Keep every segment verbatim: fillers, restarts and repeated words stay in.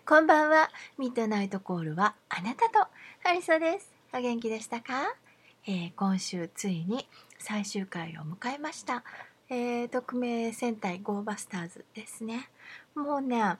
こんばんは。ミッドナイトコールはあなたとハリソです。お元気でしたか？えー、今週ついに最終回を迎えました。えー、匿名戦隊ゴーバスターズですね。もうね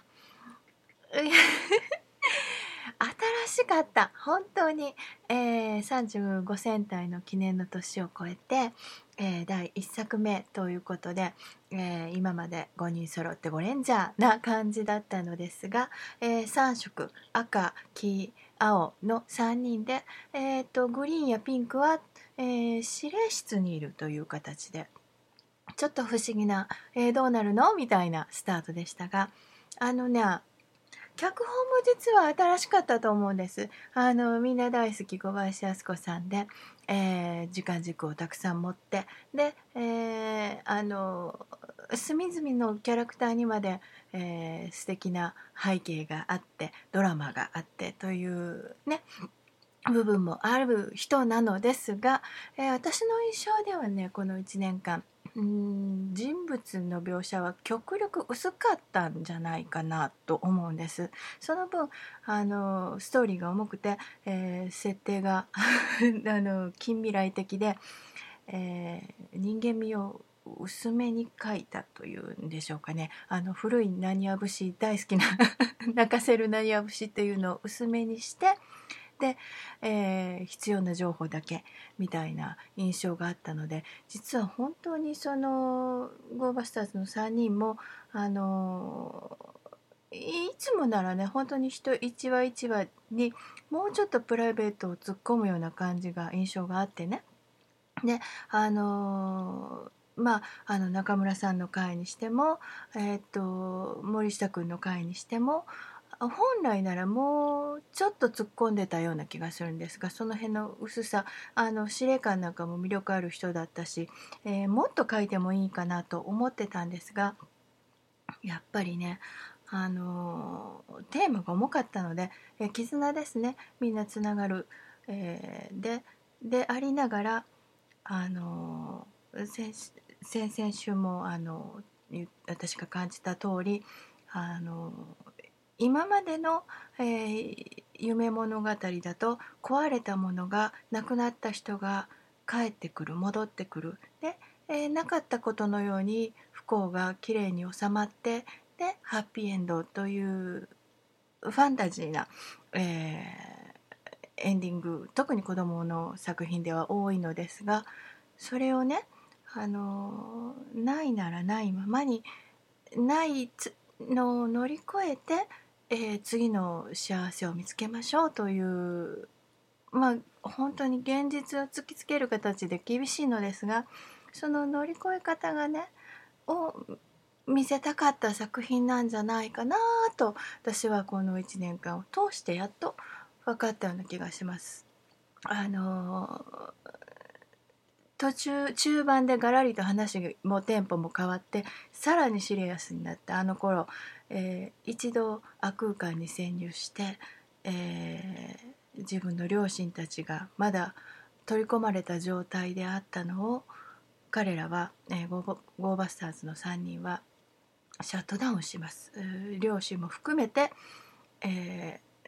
新しかった。本当に、えー、さんじゅうご戦隊の記念の年を超えて、えー、だいいっさくめということで、えー、今までごにん揃ってゴレンジャーな感じだったのですが、えー、さん色赤黄青のさんにんで、えー、とグリーンやピンクは、えー、司令室にいるという形でちょっと不思議な、えー、どうなるのみたいなスタートでしたが、あのね脚本も実は新しかったと思うんです。あのみんな大好き小林靖子さんで、えー時間軸をたくさん持ってで、えーあの隅々のキャラクターにまで、えー素敵な背景があってドラマがあってというね部分もある人なのですが、えー私の印象ではねこのいちねんかんうーん人物の描写は極力薄かったんじゃないかなと思うんです。その分あのストーリーが重くて、えー設定があの近未来的で、えー人間味を薄めに描いたというんでしょうかね。あの古い浪花節大好きな泣かせる浪花節っていうのを薄めにしてで、えー必要な情報だけみたいな印象があったので、実は本当にそのゴーバスターズのさんにんもあのいつもならね本当に人一話一話にもうちょっとプライベートを突っ込むような感じが印象があってね。であのまあ、あの中村さんの回にしても、えー、と森下君の回にしても本来ならもうちょっと突っ込んでたような気がするんですが、その辺の薄さ、あの司令官なんかも魅力ある人だったし、えーもっと書いてもいいかなと思ってたんですが、やっぱりねあのーテーマが重かったので、えー絆ですね、みんなつながる、えーででありながらあの先先々週もあのゆ私が感じた通りあの今までの、えー夢物語だと壊れたものが亡くなった人が帰ってくる戻ってくるで、えーなかったことのように不幸がきれいに収まってでハッピーエンドというファンタジーな、えーエンディング特に子どもの作品では多いのですが、それをねあのないならないままにないのを乗り越えて、えー次の幸せを見つけましょうというまあ本当に現実を突きつける形で厳しいのですが、その乗り越え方がねを見せたかった作品なんじゃないかなと私はこのいちねんかんを通してやっと分かったような気がします。あの途中中盤でガラリと話もテンポも変わってさらにシリアスになったあの頃、えー一度悪空間に潜入して、えー自分の両親たちがまだ取り込まれた状態であったのを彼らは、えーゴーバゴーバスターズのさんにんはシャットダウンします。両親も含めて、えー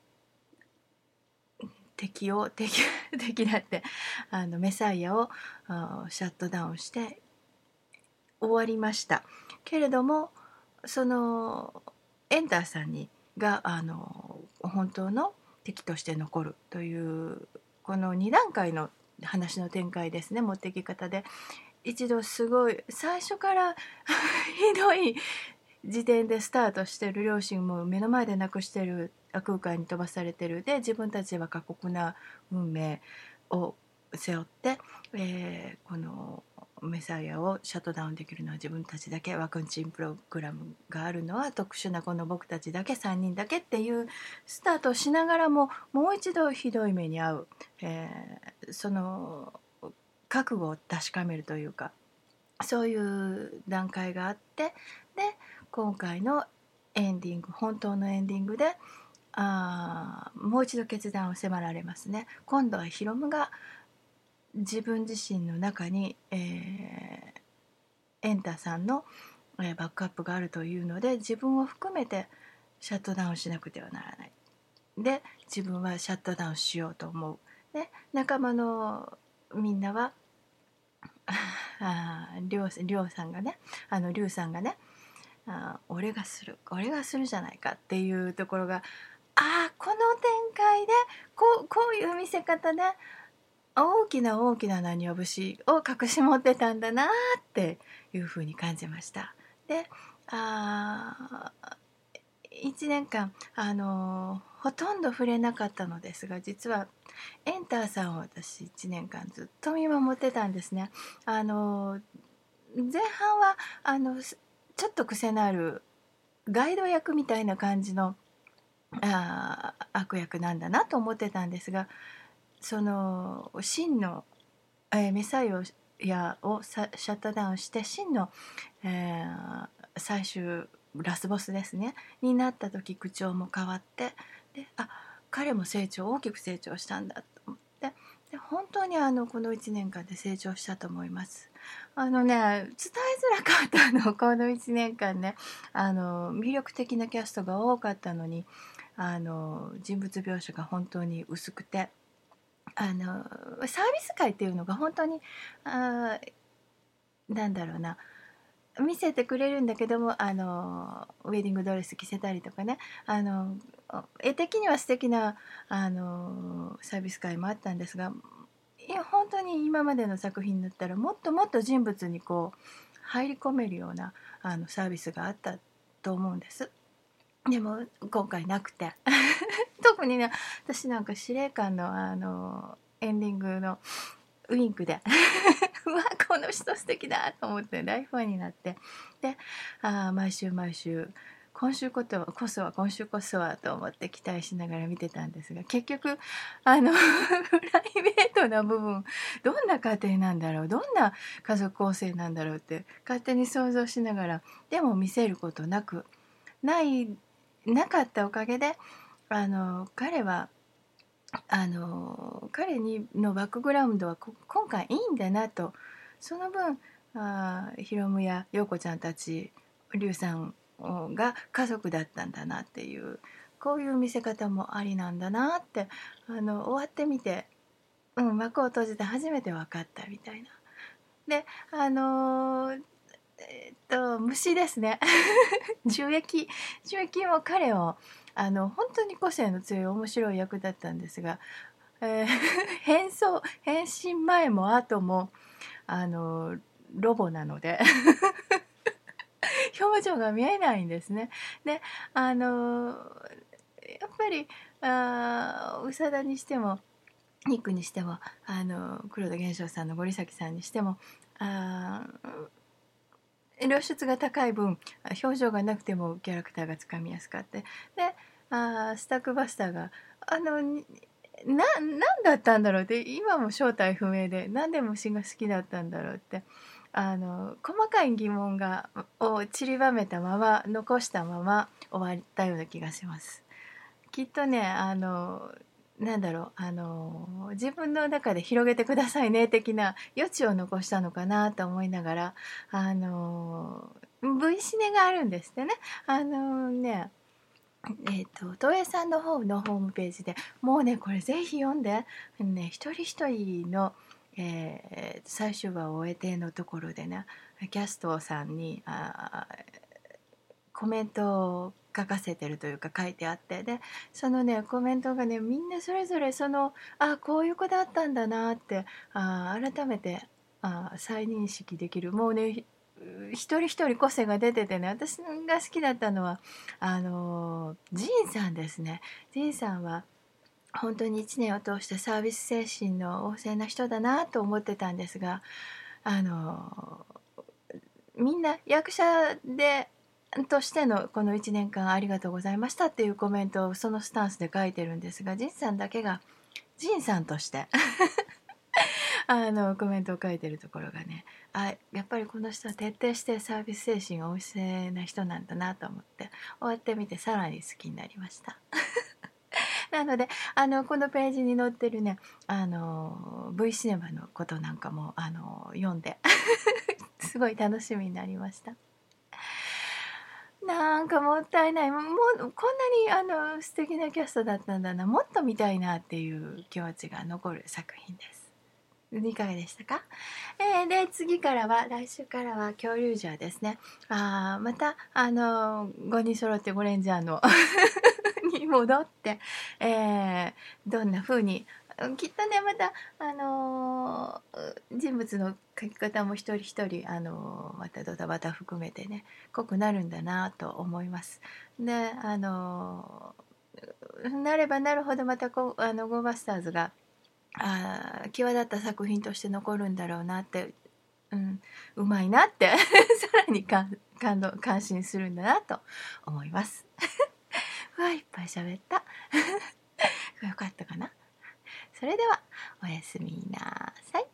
敵を敵敵だってあのメサイアをあシャットダウンして終わりましたけれども、そのエンターさんにがあの本当の敵として残るというこのに段階の話の展開ですね、持っていき方で一度すごい最初からひどい時点でスタートしてる、両親も目の前で亡くしてる、悪空間に飛ばされてるで自分たちは過酷な運命を背負って、えーこのメサイアをシャットダウンできるのは自分たちだけ、ワクチンプログラムがあるのは特殊なこの僕たちだけさんにんだけっていうスタートをしながらももう一度ひどい目に遭う、えーその覚悟を確かめるというかそういう段階があって、で今回のエンディング本当のエンディングであもう一度決断を迫られますね。今度はヒロムが自分自身の中に、えーエンタさんの、えーバックアップがあるというので自分を含めてシャットダウンしなくてはならない。で自分はシャットダウンしようと思う。で仲間のみんなはありょうりょうさんがねあのりゅうさんがねあ俺がする俺がするじゃないかっていうところが、ああこの展開でこう、こういう見せ方で大きな大きな浪花節を隠し持ってたんだなっていうふうに感じました。であいちねんかんあのほとんど触れなかったのですが、実はエンターさんを私いちねんかんずっと見守ってたんですね。あの前半はあのちょっと癖のあるガイド役みたいな感じのあ悪役なんだなと思ってたんですが、その真の、えーメサイアをシャットダウンして真の、えー最終ラスボスですねになった時、口調も変わって、であ彼も成長大きく成長したんだと思って、で本当にあのこのいちねんかんで成長したと思います。あのね伝えづらかったのこのいちねんかんね、あの魅力的なキャストが多かったのに、あの人物描写が本当に薄くて、あのサービス界っていうのが本当にあなんだろうな見せてくれるんだけども、あのウェディングドレス着せたりとかね、あの絵的には素敵なあのサービス界もあったんですが、いや本当に今までの作品だったらもっともっと人物にこう入り込めるようなあのサービスがあったと思うんです。でも今回なくて特にね私なんか司令官のあのエンディングのウインクでうわこの人素敵だと思って大ファンになって、であ毎週毎週今週こそこそは今週こそはと思って期待しながら見てたんですが、結局あのプライベートな部分どんな家庭なんだろう、どんな家族構成なんだろうって勝手に想像しながら、でも見せることなくないなかったおかげで、あの彼はあの彼にのバックグラウンドは今回いいんだなと、その分あヒロムや陽子ちゃんたちリュウさんが家族だったんだなっていう、こういう見せ方もありなんだなって、あの終わってみて、うん、幕を閉じて初めて分かったみたいな。であのーえっと虫ですね樹液樹液も彼をあの本当に個性の強い面白い役だったんですが、えー変装変身前も後もあのロボなので表情が見えないんですね。であのやっぱりあ宇佐田にしてもニックにしてもあの黒田玄正さんの森崎さんにしてもあ露出が高い分表情がなくてもキャラクターがつかみやすかった。であスタックバスターがあのな何だったんだろうって、今も正体不明でなんで虫が好きだったんだろうって、あの細かい疑問がを散りばめたまま残したまま終わったような気がします。きっとねあのなんだろうあの自分の中で広げてくださいね的な余地を残したのかなと思いながら、あの V シネがあるんですってね。あのねえーと、東映さんの方のホームページでもうねこれぜひ読んで、ね、一人一人の、えー最終話を終えてのところでねキャストさんにあコメントを書かせてるというか書いてあって、でそのねコメントがねみんなそれぞれそのあこういう子だったんだなってあ改めてあ再認識できる。もうね一人一人個性が出ててね、私が好きだったのはあのジンさんですね。ジンさんは本当にいちねんを通してサービス精神の旺盛な人だなと思ってたんですが、あのみんな役者でとしてのこのいちねんかんありがとうございましたっていうコメントをそのスタンスで書いてるんですが、ジンさんだけがジンさんとしてあのコメントを書いてるところがね、あやっぱりこの人は徹底してサービス精神旺盛な人なんだなと思って終わってみてさらに好きになりましたなのであのこのページに載ってるねあの V シネマのことなんかもあの読んですごい楽しみになりました。 なんかもったいない。もうこんなにあの素敵なキャストだったんだな、もっと見たいなっていう気持ちが残る作品です。いかがでしたか？えー、で次からは来週からは恐竜ジャーですね。あまたあのごにん揃ってゴレンジャーのに戻って、えー、どんな風にきっとねまた、あのー、人物の描き方も一人一人、あのー、またドタバタ含めてね濃くなるんだなと思います。であのー、なればなるほどまたこうあのゴーバスターズがあ際立った作品として残るんだろうなって、うん、うまいなってさらに感動感心するんだなと思います。わいっぱい喋ったよかったかな。それではおやすみなさい。